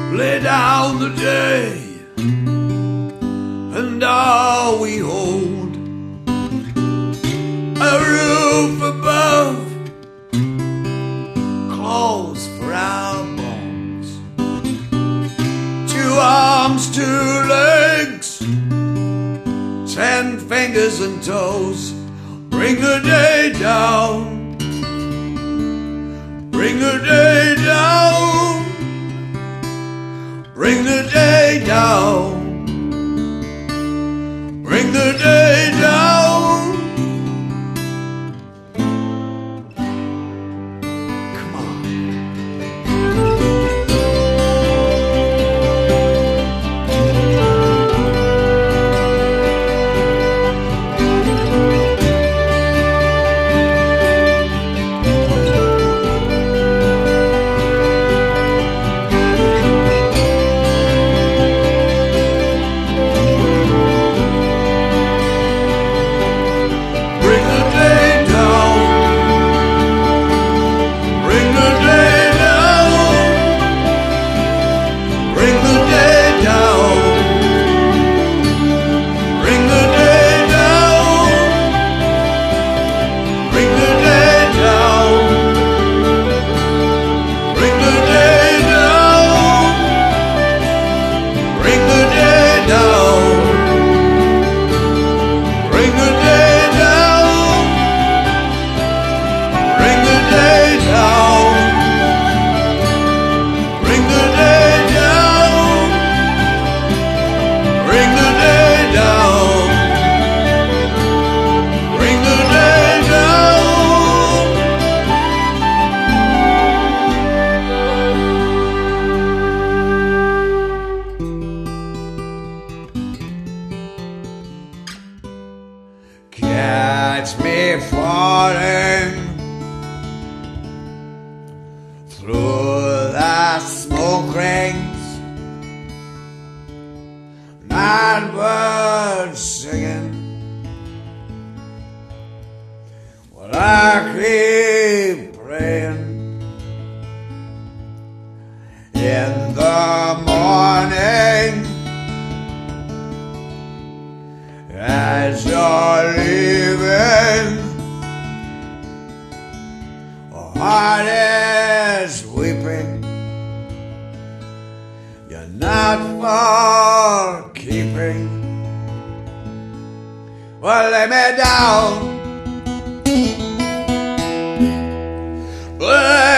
lay down the day, and all we hold, a roof above, clothes for our bones, 2 arms, 2 legs, 10 fingers and toes. Bring the day down, bring the day down, bring the day down, bring the day down. Come on. Catch me falling through the smoke rings, night birds singing, while I keep praying. In the morning, as you're leaving, a heart is weeping. You're not for keeping. Well, lay me down, lay